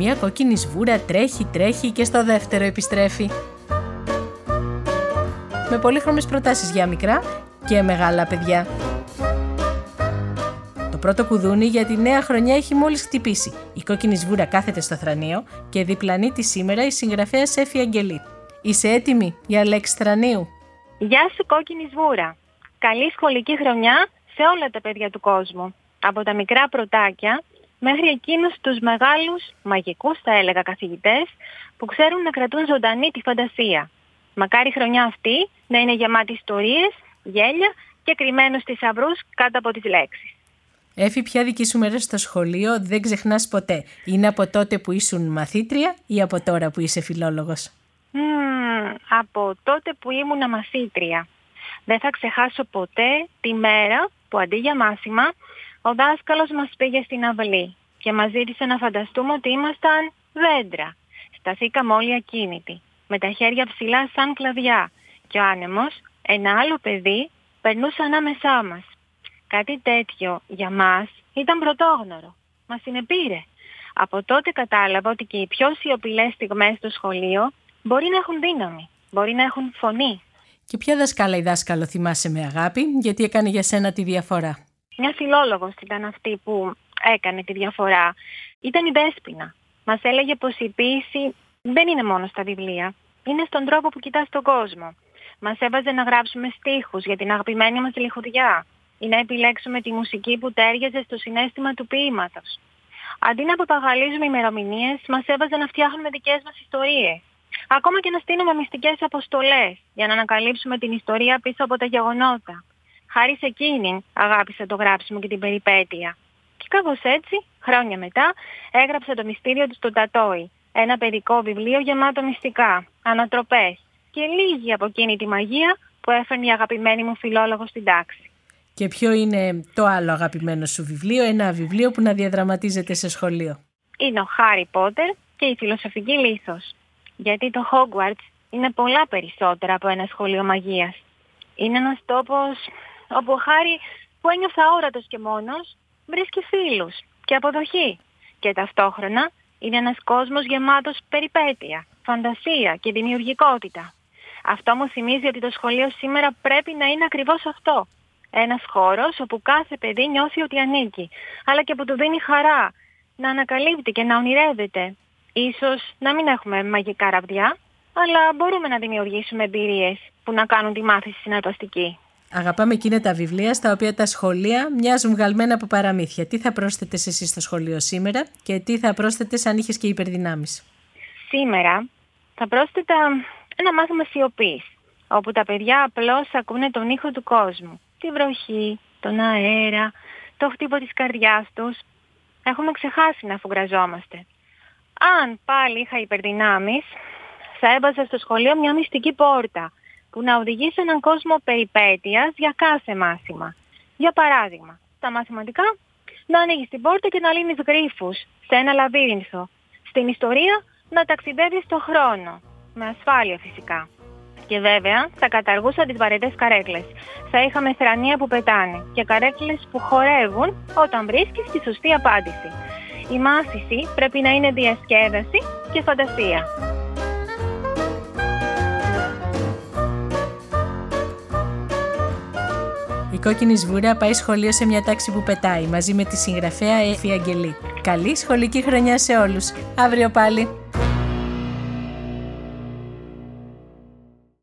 Μια κόκκινη σβούρα τρέχει και στο δεύτερο επιστρέφει. Με πολύχρωμες προτάσεις για μικρά και μεγάλα παιδιά. Το πρώτο κουδούνι για τη νέα χρονιά έχει μόλις χτυπήσει. Η κόκκινη σβούρα κάθεται στο θρανείο και διπλανεί τη σήμερα η συγγραφέας Έφη Αγγελή. Είσαι έτοιμη για λέξη θρανείου? Γεια σου κόκκινη σβούρα. Καλή σχολική χρονιά σε όλα τα παιδιά του κόσμου. Από τα μικρά πρωτάκια μέχρι εκείνους τους μεγάλους, μαγικούς θα έλεγα καθηγητές, που ξέρουν να κρατούν ζωντανή τη φαντασία. Μακάρι η χρονιά αυτή να είναι γεμάτη ιστορίες, γέλια και κρυμμένους θησαυρούς κάτω από τις λέξεις. Έφη, ποια δική σου μέρα στο σχολείο δεν ξεχνάς ποτέ? Είναι από τότε που ήσουν μαθήτρια ή από τώρα που είσαι φιλόλογος? Από τότε που ήμουν μαθήτρια. Δεν θα ξεχάσω ποτέ τη μέρα που αντί για μάθημα ο δάσκαλος μας πήγε στην αυλή και μας ζήτησε να φανταστούμε ότι ήμασταν δέντρα. Σταθήκαμε όλοι ακίνητοι, με τα χέρια ψηλά σαν κλαδιά και ο άνεμος, ένα άλλο παιδί, περνούσε ανάμεσά μας. Κάτι τέτοιο για μας ήταν πρωτόγνωρο. Μας συνεπήρε. Από τότε κατάλαβα ότι και οι πιο σιωπηλές στιγμές στο σχολείο μπορεί να έχουν δύναμη, μπορεί να έχουν φωνή. Και ποια δασκάλα ή δάσκαλο θυμάσαι με αγάπη, γιατί έκανε για σένα τη διαφορά? Μια φιλόλογος ήταν αυτή που έκανε τη διαφορά. Ήταν η Δέσποινα. Μας έλεγε πως η ποίηση δεν είναι μόνο στα βιβλία, είναι στον τρόπο που κοιτάς τον κόσμο. Μας έβαζε να γράψουμε στίχους για την αγαπημένη μας λιχουδιά ή να επιλέξουμε τη μουσική που τέριαζε στο συναίσθημα του ποίηματος. Αντί να παπαγαλίζουμε ημερομηνίες, μας έβαζε να φτιάχνουμε δικές μας ιστορίες. Ακόμα και να στείλουμε μυστικές αποστολές για να ανακαλύψουμε την ιστορία πίσω από τα γεγονότα. Χάρη σε εκείνη αγάπησα το γράψιμο και την περιπέτεια. Και κάπως έτσι, χρόνια μετά, έγραψα το μυστήριο του στον Τατόι. Ένα παιδικό βιβλίο γεμάτο μυστικά, ανατροπές και λίγη από εκείνη τη μαγεία που έφερνε η αγαπημένη μου φιλόλογος στην τάξη. Και ποιο είναι το άλλο αγαπημένο σου βιβλίο, ένα βιβλίο που να διαδραματίζεται σε σχολείο? Είναι ο Χάρι Πότερ και η φιλοσοφική λίθος. Γιατί το Hogwarts είναι πολλά περισσότερα από ένα σχολείο μαγείας. Είναι ένας τόπος όπου ο Χάρι, που ένιωθε αόρατος και μόνος, βρίσκει φίλους και αποδοχή. Και ταυτόχρονα είναι ένας κόσμος γεμάτος περιπέτεια, φαντασία και δημιουργικότητα. Αυτό μου θυμίζει ότι το σχολείο σήμερα πρέπει να είναι ακριβώς αυτό. Ένας χώρος όπου κάθε παιδί νιώθει ότι ανήκει, αλλά και που του δίνει χαρά να ανακαλύπτει και να ονειρεύεται. Ίσως να μην έχουμε μαγικά ραβδιά, αλλά μπορούμε να δημιουργήσουμε εμπειρίες που να κάνουν τη μάθηση συναρπαστική. Αγαπάμε εκείνα τα βιβλία στα οποία τα σχολεία μοιάζουν βγαλμένα από παραμύθια. Τι θα πρόσθετες εσύ στο σχολείο σήμερα και τι θα πρόσθετες αν είχες και υπερδυνάμεις? Σήμερα θα πρόσθετα ένα μάθημα σιωπής, όπου τα παιδιά απλώς ακούνε τον ήχο του κόσμου. Τη βροχή, τον αέρα, το χτύπο της καρδιάς τους. Έχουμε ξεχάσει να αφουγκραζόμαστε. Αν πάλι είχα υπερδυνάμεις, θα έβαζα στο σχολείο μια μυστική πόρτα που να οδηγεί σε έναν κόσμο περιπέτειας για κάθε μάθημα. Για παράδειγμα, στα μαθηματικά να ανοίγεις την πόρτα και να λύνεις γρίφους σε ένα λαβύρινθο. Στην ιστορία να ταξιδεύεις στον χρόνο, με ασφάλεια φυσικά. Και βέβαια θα καταργούσα τις βαρετές καρέκλες. Θα είχαμε θρανία που πετάνε και καρέκλες που χορεύουν όταν βρίσκεις τη σωστή απάντηση. Η μάθηση πρέπει να είναι διασκέδαση και φαντασία. Η κόκκινη σβούρα πάει σχολείο σε μια τάξη που πετάει μαζί με τη συγγραφέα Έφη Αγγελή. Καλή σχολική χρονιά σε όλους. Αύριο πάλι.